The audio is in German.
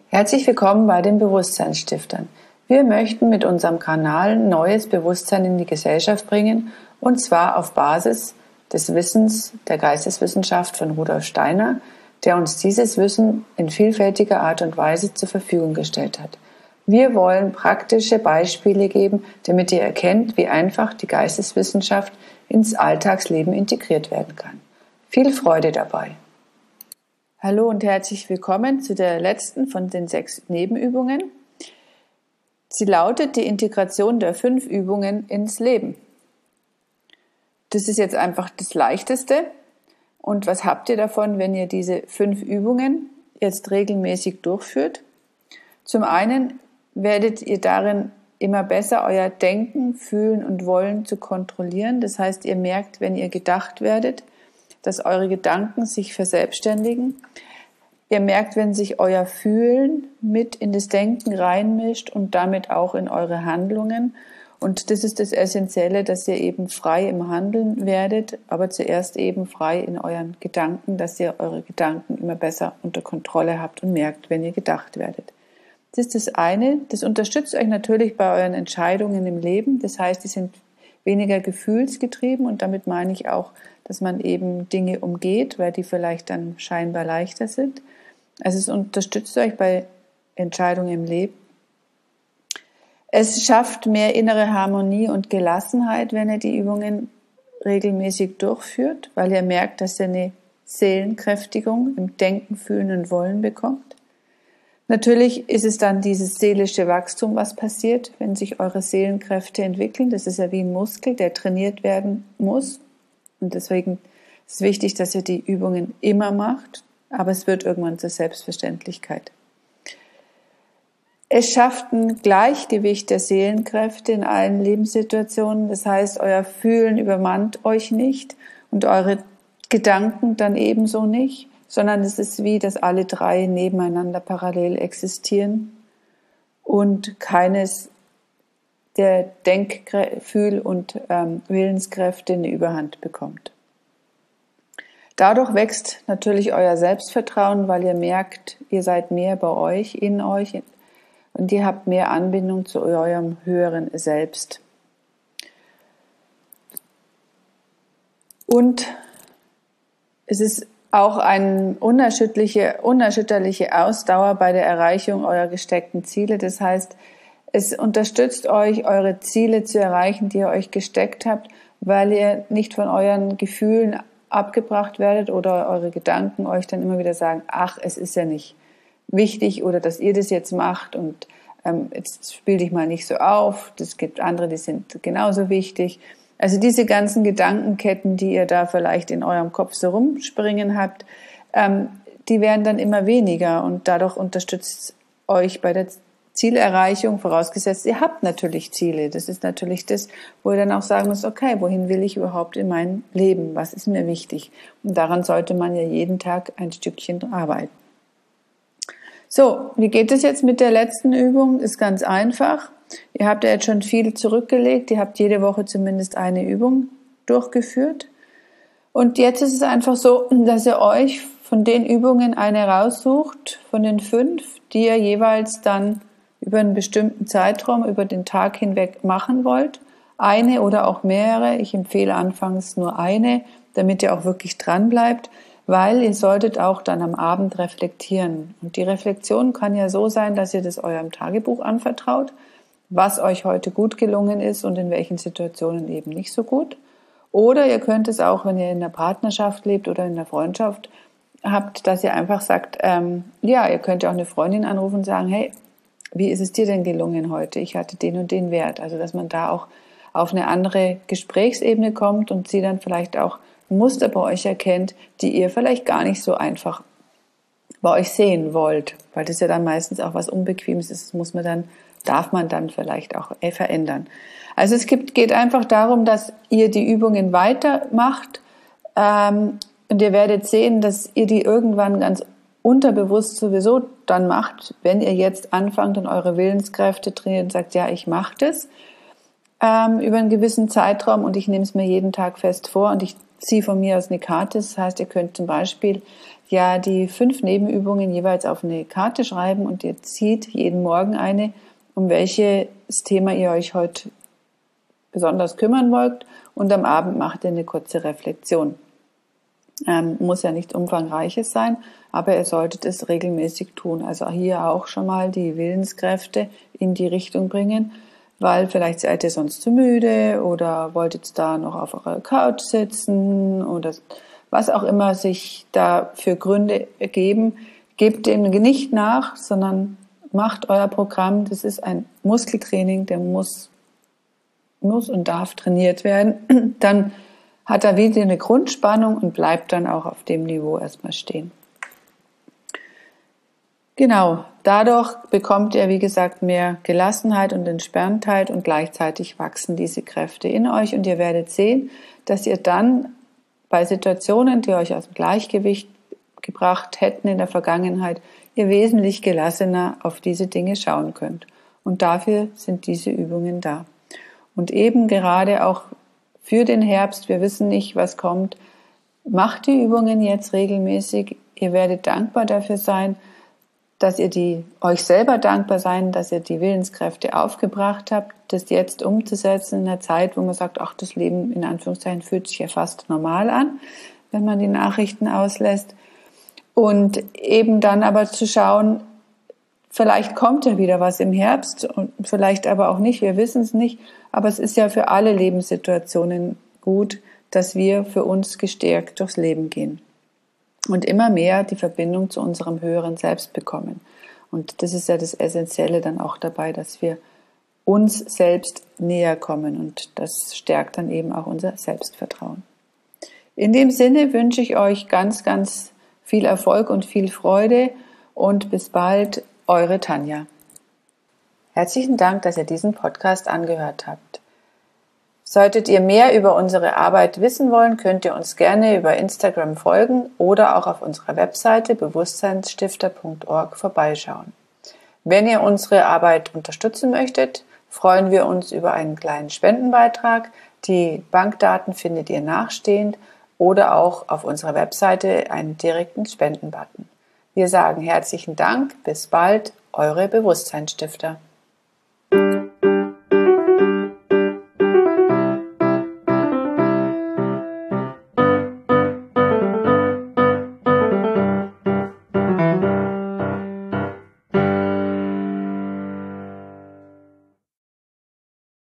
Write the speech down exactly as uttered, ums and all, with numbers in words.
Herzlich willkommen bei den Bewusstseinsstiftern. Wir möchten mit unserem Kanal neues Bewusstsein in die Gesellschaft bringen, und zwar auf Basis des Wissens der Geisteswissenschaft von Rudolf Steiner, der uns dieses Wissen in vielfältiger Art und Weise zur Verfügung gestellt hat. Wir wollen praktische Beispiele geben, damit ihr erkennt, wie einfach die Geisteswissenschaft ins Alltagsleben integriert werden kann. Viel Freude dabei! Hallo und herzlich willkommen zu der letzten von den sechs Nebenübungen. Sie lautet die Integration der fünf Übungen ins Leben. Das ist jetzt einfach das Leichteste. Und was habt ihr davon, wenn ihr diese fünf Übungen jetzt regelmäßig durchführt? Zum einen werdet ihr darin immer besser euer Denken, Fühlen und Wollen zu kontrollieren. Das heißt, ihr merkt, wenn ihr gedacht werdet, dass eure Gedanken sich verselbstständigen. Ihr merkt, wenn sich euer Fühlen mit in das Denken reinmischt und damit auch in eure Handlungen. Und das ist das Essentielle, dass ihr eben frei im Handeln werdet, aber zuerst eben frei in euren Gedanken, dass ihr eure Gedanken immer besser unter Kontrolle habt und merkt, wenn ihr gedacht werdet. Das ist das eine. Das unterstützt euch natürlich bei euren Entscheidungen im Leben. Das heißt, die sind weniger gefühlsgetrieben, und damit meine ich auch, dass man eben Dinge umgeht, weil die vielleicht dann scheinbar leichter sind. Also es unterstützt euch bei Entscheidungen im Leben. Es schafft mehr innere Harmonie und Gelassenheit, wenn ihr die Übungen regelmäßig durchführt, weil ihr merkt, dass ihr eine Seelenkräftigung im Denken, Fühlen und Wollen bekommt. Natürlich ist es dann dieses seelische Wachstum, was passiert, wenn sich eure Seelenkräfte entwickeln. Das ist ja wie ein Muskel, der trainiert werden muss. Und deswegen ist es wichtig, dass ihr die Übungen immer macht, aber es wird irgendwann zur Selbstverständlichkeit. Es schafft ein Gleichgewicht der Seelenkräfte in allen Lebenssituationen. Das heißt, euer Fühlen übermannt euch nicht und eure Gedanken dann ebenso nicht, sondern es ist wie, dass alle drei nebeneinander parallel existieren und keines der Denk-, Fühl- und ähm, Willenskräfte eine Überhand bekommt. Dadurch wächst natürlich euer Selbstvertrauen, weil ihr merkt, ihr seid mehr bei euch, in euch, und ihr habt mehr Anbindung zu eurem höheren Selbst. Und es ist auch eine unerschütterliche, unerschütterliche Ausdauer bei der Erreichung eurer gesteckten Ziele. Das heißt, es unterstützt euch, eure Ziele zu erreichen, die ihr euch gesteckt habt, weil ihr nicht von euren Gefühlen abgebracht werdet oder eure Gedanken euch dann immer wieder sagen, ach, es ist ja nicht wichtig oder dass ihr das jetzt macht und ähm, jetzt spiel dich mal nicht so auf. Es gibt andere, die sind genauso wichtig. Also diese ganzen Gedankenketten, die ihr da vielleicht in eurem Kopf so rumspringen habt, ähm, die werden dann immer weniger, und dadurch unterstützt euch bei der Zielerreichung, vorausgesetzt, ihr habt natürlich Ziele. Das ist natürlich das, wo ihr dann auch sagen müsst, okay, wohin will ich überhaupt in meinem Leben? Was ist mir wichtig? Und daran sollte man ja jeden Tag ein Stückchen arbeiten. So, wie geht es jetzt mit der letzten Übung? Ist ganz einfach. Ihr habt ja jetzt schon viel zurückgelegt. Ihr habt jede Woche zumindest eine Übung durchgeführt. Und jetzt ist es einfach so, dass ihr euch von den Übungen eine raussucht, von den fünf, die ihr jeweils dann über einen bestimmten Zeitraum, über den Tag hinweg machen wollt. Eine oder auch mehrere. Ich empfehle anfangs nur eine, damit ihr auch wirklich dran bleibt, weil ihr solltet auch dann am Abend reflektieren. Und die Reflexion kann ja so sein, dass ihr das eurem Tagebuch anvertraut, was euch heute gut gelungen ist und in welchen Situationen eben nicht so gut. Oder ihr könnt es auch, wenn ihr in einer Partnerschaft lebt oder in einer Freundschaft habt, dass ihr einfach sagt, ähm, ja, ihr könnt ja auch eine Freundin anrufen und sagen, hey, wie ist es dir denn gelungen heute? Ich hatte den und den Wert. Also, dass man da auch auf eine andere Gesprächsebene kommt und sie dann vielleicht auch Muster bei euch erkennt, die ihr vielleicht gar nicht so einfach bei euch sehen wollt. Weil das ja dann meistens auch was Unbequemes ist. Das muss man dann, darf man dann vielleicht auch verändern. Also es gibt, geht einfach darum, dass ihr die Übungen weitermacht, ähm, und ihr werdet sehen, dass ihr die irgendwann ganz unterbewusst sowieso dann macht, wenn ihr jetzt anfangt und eure Willenskräfte trainiert und sagt, ja, ich mache das. ähm, über einen gewissen Zeitraum und ich nehme es mir jeden Tag fest vor und ich ziehe von mir aus eine Karte. Das heißt, ihr könnt zum Beispiel ja die fünf Nebenübungen jeweils auf eine Karte schreiben und ihr zieht jeden Morgen eine, um welches Thema ihr euch heute besonders kümmern wollt und am Abend macht ihr eine kurze Reflexion. Ähm, muss ja nichts Umfangreiches sein, aber ihr solltet es regelmäßig tun. Also hier auch schon mal die Willenskräfte in die Richtung bringen, weil vielleicht seid ihr sonst zu müde oder wolltet da noch auf eurer Couch sitzen oder was auch immer sich da für Gründe ergeben. Gebt dem nicht nach, sondern macht euer Programm. Das ist ein Muskeltraining, der muss, muss und darf trainiert werden. Dann hat er wieder eine Grundspannung und bleibt dann auch auf dem Niveau erstmal stehen. Genau, dadurch bekommt ihr, wie gesagt, mehr Gelassenheit und Entspanntheit und gleichzeitig wachsen diese Kräfte in euch und ihr werdet sehen, dass ihr dann bei Situationen, die euch aus dem Gleichgewicht gebracht hätten in der Vergangenheit, ihr wesentlich gelassener auf diese Dinge schauen könnt. Und dafür sind diese Übungen da. Und eben gerade auch für den Herbst, wir wissen nicht, was kommt, macht die Übungen jetzt regelmäßig. Ihr werdet dankbar dafür sein, dass ihr die, euch selber dankbar sein, dass ihr die Willenskräfte aufgebracht habt, das jetzt umzusetzen in einer Zeit, wo man sagt, ach, das Leben in Anführungszeichen fühlt sich ja fast normal an, wenn man die Nachrichten auslässt. Und eben dann aber zu schauen, vielleicht kommt ja wieder was im Herbst und vielleicht aber auch nicht, wir wissen es nicht, aber es ist ja für alle Lebenssituationen gut, dass wir für uns gestärkt durchs Leben gehen und immer mehr die Verbindung zu unserem höheren Selbst bekommen. Und das ist ja das Essentielle dann auch dabei, dass wir uns selbst näher kommen und das stärkt dann eben auch unser Selbstvertrauen. In dem Sinne wünsche ich euch ganz, ganz viel Erfolg und viel Freude und bis bald, eure Tanja. Herzlichen Dank, dass ihr diesen Podcast angehört habt. Solltet ihr mehr über unsere Arbeit wissen wollen, könnt ihr uns gerne über Instagram folgen oder auch auf unserer Webseite bewusstseinsstifter punkt org vorbeischauen. Wenn ihr unsere Arbeit unterstützen möchtet, freuen wir uns über einen kleinen Spendenbeitrag. Die Bankdaten findet ihr nachstehend oder auch auf unserer Webseite einen direkten Spendenbutton. Wir sagen herzlichen Dank, bis bald, eure Bewusstseinsstifter.